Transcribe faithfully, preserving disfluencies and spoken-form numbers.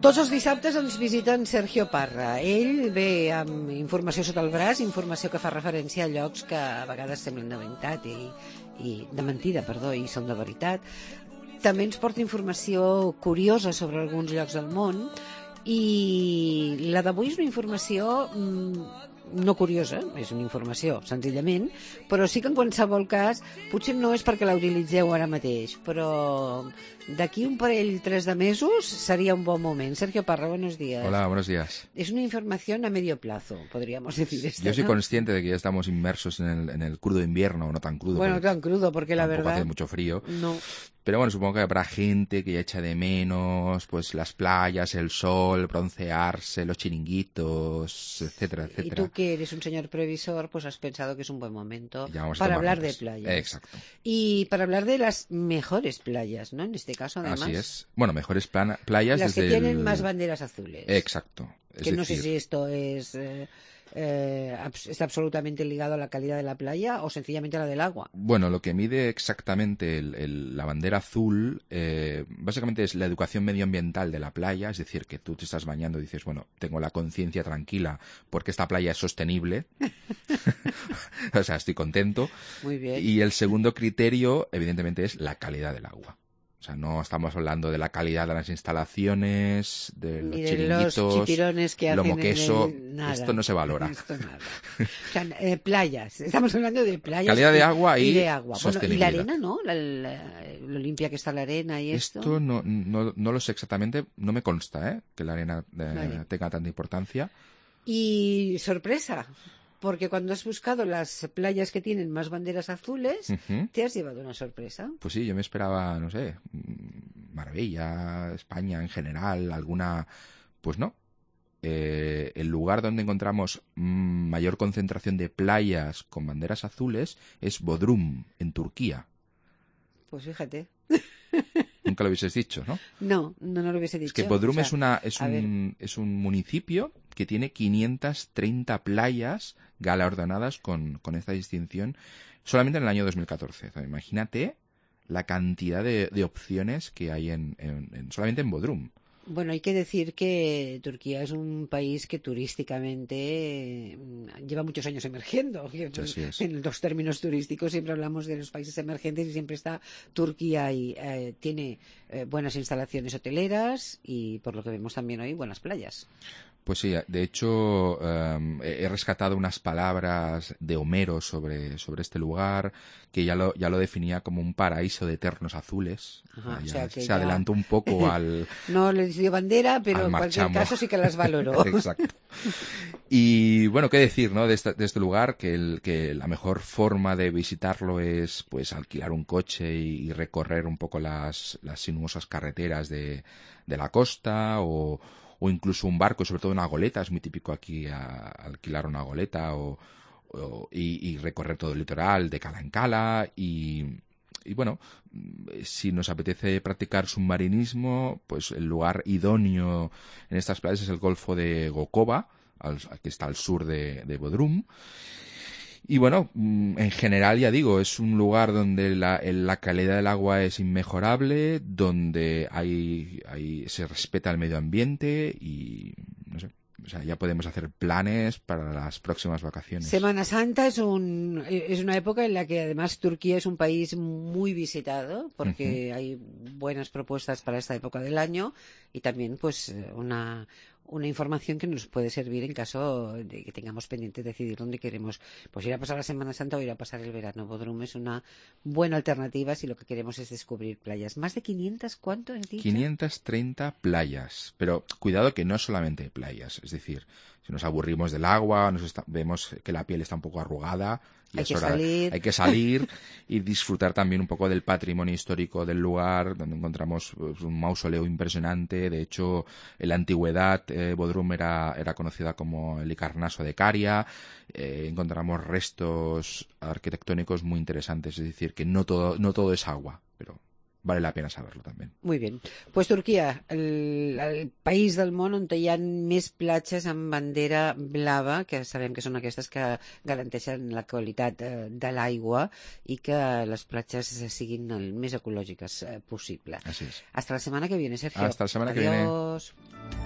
Tots els dissabtes ens visita en Sergio Parra. Ell ve amb informació sota el braç, informació que fa referència a llocs que a vegades semblen de veritat i, i de mentida, perdó, i són de veritat. També ens porta informació curiosa sobre alguns llocs del món i la d'avui és una informació mmm, no curiosa, és una informació senzillament, però sí que en qualsevol cas potser no és perquè la utilitzeu ara mateix, però d'aquí un parell, tres de mesos sería un buen momento. Sergio Parra, buenos días. Hola, buenos días. Es una información a medio plazo, podríamos decir esto, Yo soy ¿no? consciente de que ya estamos inmersos en el, en el crudo invierno, no tan crudo. Bueno, tan crudo, porque la verdad... hace mucho frío. No. Pero bueno, supongo que habrá gente que ya echa de menos pues las playas, el sol, broncearse, los chiringuitos, etcétera, etcétera. Y tú que eres un señor previsor, pues has pensado que es un buen momento para hablar notas. de playas. Exacto. Y para hablar de las mejores playas, ¿no? En este caso, además. Así es. Bueno, mejores plana, playas las desde que tienen el... más banderas azules. Exacto. Es que decir... no sé si esto es... Eh... Eh, ¿Está absolutamente ligado a la calidad de la playa o sencillamente a la del agua? Bueno, lo que mide exactamente el, el, la bandera azul eh, básicamente es la educación medioambiental de la playa, es decir, que tú te estás bañando y dices, bueno, tengo la conciencia tranquila porque esta playa es sostenible, o sea, estoy contento. Muy bien. Y el segundo criterio, evidentemente, es la calidad del agua. O sea, no estamos hablando de la calidad de las instalaciones, de los Ni de chiringuitos, los chipirones que lomo hacen queso, en el... nada. Esto no se valora. Esto nada. O sea, eh, playas, estamos hablando de playas. Calidad de agua y, y de agua. Bueno, y la sostenibilidad. arena, ¿no? La, la, lo limpia que está la arena y esto. Esto no, no, no lo sé exactamente, no me consta, ¿eh? Que la arena eh, vale. tenga tanta importancia. Y sorpresa, porque cuando has buscado las playas que tienen más banderas azules, uh-huh. te has llevado una sorpresa. Pues sí, yo me esperaba, no sé, Marbella, España en general, alguna... Pues no. Eh, el lugar donde encontramos mmm, mayor concentración de playas con banderas azules es Bodrum, en Turquía. Pues fíjate. Nunca lo hubieses dicho, ¿no? No, no, no lo hubiese dicho. Es que Bodrum o sea, es, una, es, un, ver... es un municipio que tiene quinientas treinta playas galardonadas con, con esta distinción solamente en el año dos mil catorce. O sea, imagínate la cantidad de, de opciones que hay en, en, en solamente en Bodrum. Bueno, hay que decir que Turquía es un país que turísticamente lleva muchos años emergiendo. Así es. En los términos turísticos siempre hablamos de los países emergentes y siempre está Turquía y eh, tiene eh, buenas instalaciones hoteleras y, por lo que vemos también hoy, buenas playas. Pues sí, de hecho um, he rescatado unas palabras de Homero sobre, sobre este lugar que ya lo, ya lo definía como un paraíso de eternos azules. Ajá, ya o sea que se ya... adelantó un poco al... No les dio bandera, pero en cualquier marchamo. caso sí que las valoró. Exacto. Y bueno, qué decir, ¿no? De, esta, de este lugar, que, el, que la mejor forma de visitarlo es pues alquilar un coche y, y recorrer un poco las, las sinuosas carreteras de, de la costa o... o incluso un barco, sobre todo una goleta, es muy típico aquí a, a alquilar una goleta o, o, y, y recorrer todo el litoral de cala en cala y, y bueno, si nos apetece practicar submarinismo, pues el lugar idóneo en estas playas es el Golfo de Gokova, al, que está al sur de, de Bodrum. Y bueno, en general ya digo, es un lugar donde la, la calidad del agua es inmejorable, donde hay, hay se respeta el medio ambiente y no sé, o sea, ya podemos hacer planes para las próximas vacaciones. Semana Santa es un es una época en la que además Turquía es un país muy visitado porque uh-huh. hay buenas propuestas para esta época del año y también pues una una información que nos puede servir en caso de que tengamos pendiente decidir dónde queremos pues ir a pasar la Semana Santa o ir a pasar el verano. Bodrum es una buena alternativa si lo que queremos es descubrir playas. ¿Más de quinientas? ¿Cuánto has dicho? quinientas treinta playas, pero cuidado que no solamente playas, es decir, si nos aburrimos del agua, nos está, vemos que la piel está un poco arrugada, y hay, es que hora, salir. hay que salir y disfrutar también un poco del patrimonio histórico del lugar, donde encontramos pues, un mausoleo impresionante. De hecho, en la antigüedad eh, Bodrum era, era conocida como el Icarnaso de Caria. Eh, encontramos restos arquitectónicos muy interesantes, es decir, que no todo, no todo es agua, pero vale la pena saberlo también. Muy bien. Pues Turquia, el, el país del món on hi ha més platges amb bandera blava, que sabem que són aquestes que garanteixen la qualitat eh, de l'aigua i que les platges siguin el més ecològiques eh, possible. Así es. Hasta la semana que viene, Sergio. Hasta la semana Adiós. que viene.